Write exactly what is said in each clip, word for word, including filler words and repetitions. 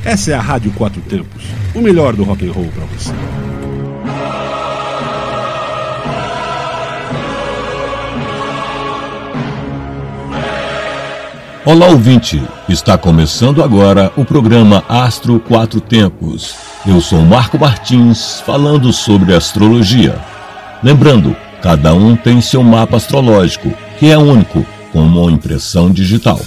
Essa é a Rádio Quatro Tempos, o melhor do rock and roll para você. Olá, ouvinte! Está começando agora o programa Astro Quatro Tempos. Eu sou Marco Martins, falando sobre astrologia. Lembrando, cada um tem seu mapa astrológico, que é único, com uma impressão digital.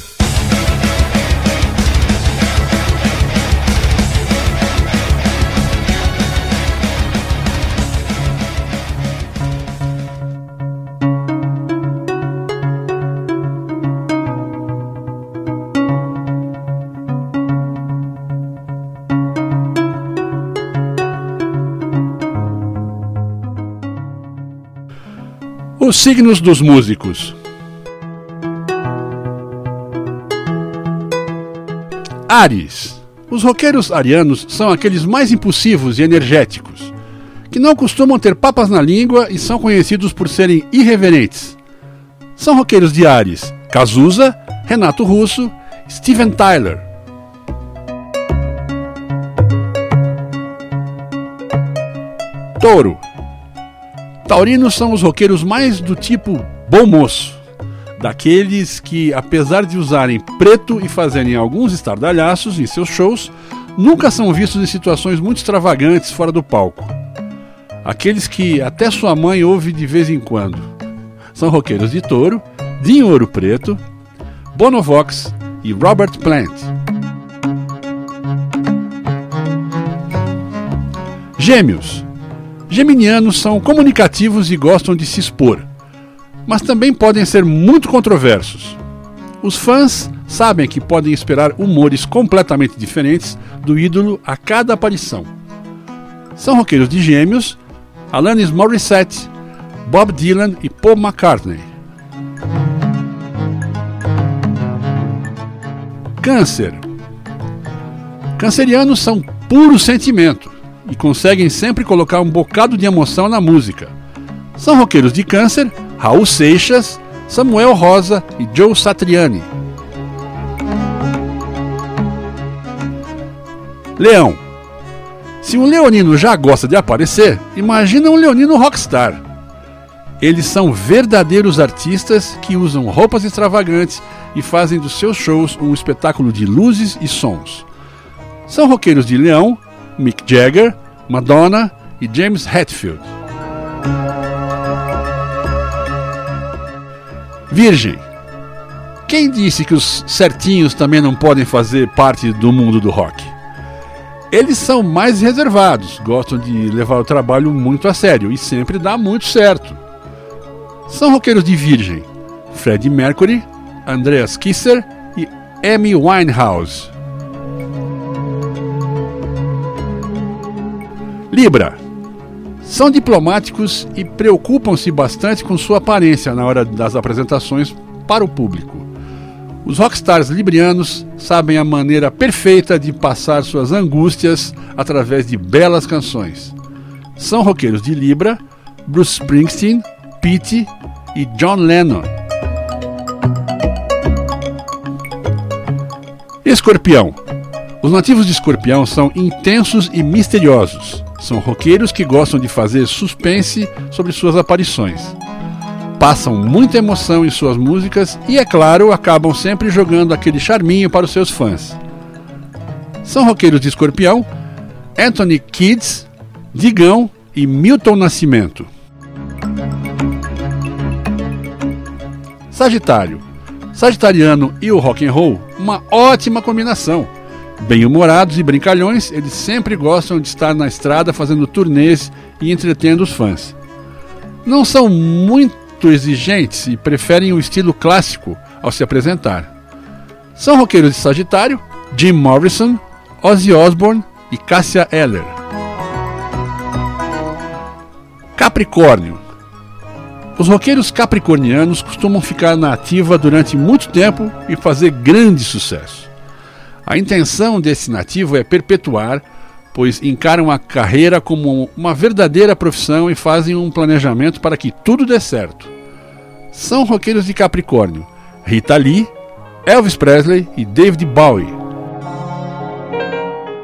Os signos dos músicos. Áries. Os roqueiros arianos são aqueles mais impulsivos e energéticos, que não costumam ter papas na língua e são conhecidos por serem irreverentes. São roqueiros de Áries: Cazuza, Renato Russo, Steven Tyler. Touro. Taurinos são os roqueiros mais do tipo bom moço, daqueles que, apesar de usarem preto e fazerem alguns estardalhaços em seus shows, nunca são vistos em situações muito extravagantes fora do palco. Aqueles que até sua mãe ouve de vez em quando. São roqueiros de Touro, Dinho Ouro Preto, Bono Vox e Robert Plant. Gêmeos. Geminianos são comunicativos e gostam de se expor, mas também podem ser muito controversos. Os fãs sabem que podem esperar humores completamente diferentes do ídolo a cada aparição. São roqueiros de Gêmeos, Alanis Morissette, Bob Dylan e Paul McCartney. Câncer. Cancerianos são puro sentimento e conseguem sempre colocar um bocado de emoção na música. São roqueiros de Câncer, Raul Seixas, Samuel Rosa e Joe Satriani. Leão. Se um leonino já gosta de aparecer, imagina um leonino rockstar. Eles são verdadeiros artistas que usam roupas extravagantes e fazem dos seus shows um espetáculo de luzes e sons. São roqueiros de Leão, Mick Jagger, Madonna e James Hetfield. Virgem. Quem disse que os certinhos também não podem fazer parte do mundo do rock? Eles são mais reservados, gostam de levar o trabalho muito a sério e sempre dá muito certo. São roqueiros de Virgem: Freddie Mercury, Andreas Kisser e Amy Winehouse. Libra. São diplomáticos e preocupam-se bastante com sua aparência na hora das apresentações para o público. Os rockstars librianos sabem a maneira perfeita de passar suas angústias através de belas canções. São roqueiros de Libra, Bruce Springsteen, Pete e John Lennon. Escorpião. Os nativos de Escorpião são intensos e misteriosos. São roqueiros que gostam de fazer suspense sobre suas aparições. Passam muita emoção em suas músicas e, é claro, acabam sempre jogando aquele charminho para os seus fãs. São roqueiros de Escorpião: Anthony Kiedis, Digão e Milton Nascimento. Sagitário. Sagitariano e o rock and roll, uma ótima combinação. Bem-humorados e brincalhões, eles sempre gostam de estar na estrada fazendo turnês e entretendo os fãs. Não são muito exigentes e preferem o estilo clássico ao se apresentar. São roqueiros de Sagitário: Jim Morrison, Ozzy Osbourne e Cássia Eller. Capricórnio. Os roqueiros capricornianos costumam ficar na ativa durante muito tempo e fazer grande sucesso. A intenção desse nativo é perpetuar, pois encaram a carreira como uma verdadeira profissão e fazem um planejamento para que tudo dê certo. São roqueiros de Capricórnio: Rita Lee, Elvis Presley e David Bowie.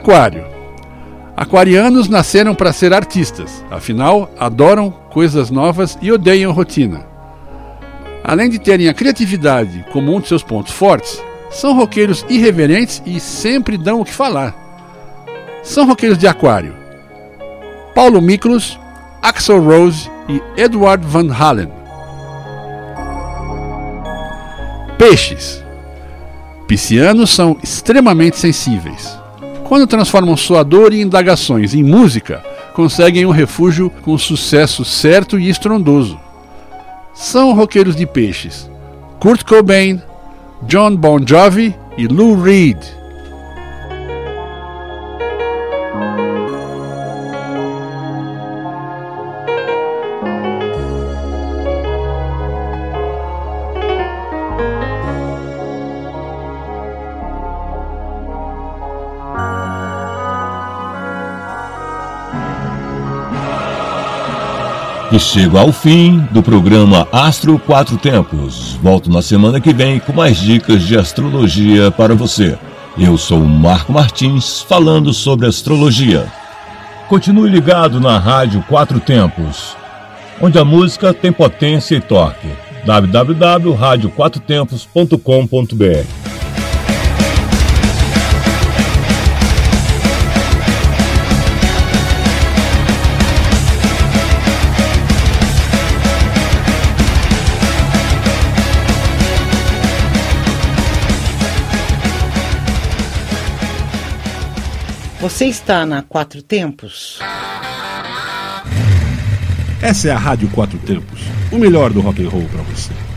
Aquário. Aquarianos nasceram para ser artistas, afinal, adoram coisas novas e odeiam rotina. Além de terem a criatividade como um de seus pontos fortes, são roqueiros irreverentes e sempre dão o que falar. São roqueiros de Aquário: Paulo Miklos, Axl Rose e Edward Van Halen. Peixes. Piscianos são extremamente sensíveis. Quando transformam sua dor e indagações em música, conseguem um refúgio com sucesso certo e estrondoso. São roqueiros de Peixes: Kurt Cobain, John Bon Jovi e Lou Reed. E chego ao fim do programa Astro Quatro Tempos. Volto na semana que vem com mais dicas de astrologia para você. Eu sou o Marco Martins, falando sobre astrologia. Continue ligado na Rádio Quatro Tempos, onde a música tem potência e toque. w w w ponto rádio quatro tempos ponto com ponto b r. Você está na Quatro Tempos? Essa é a Rádio Quatro Tempos, o melhor do rock and roll para você.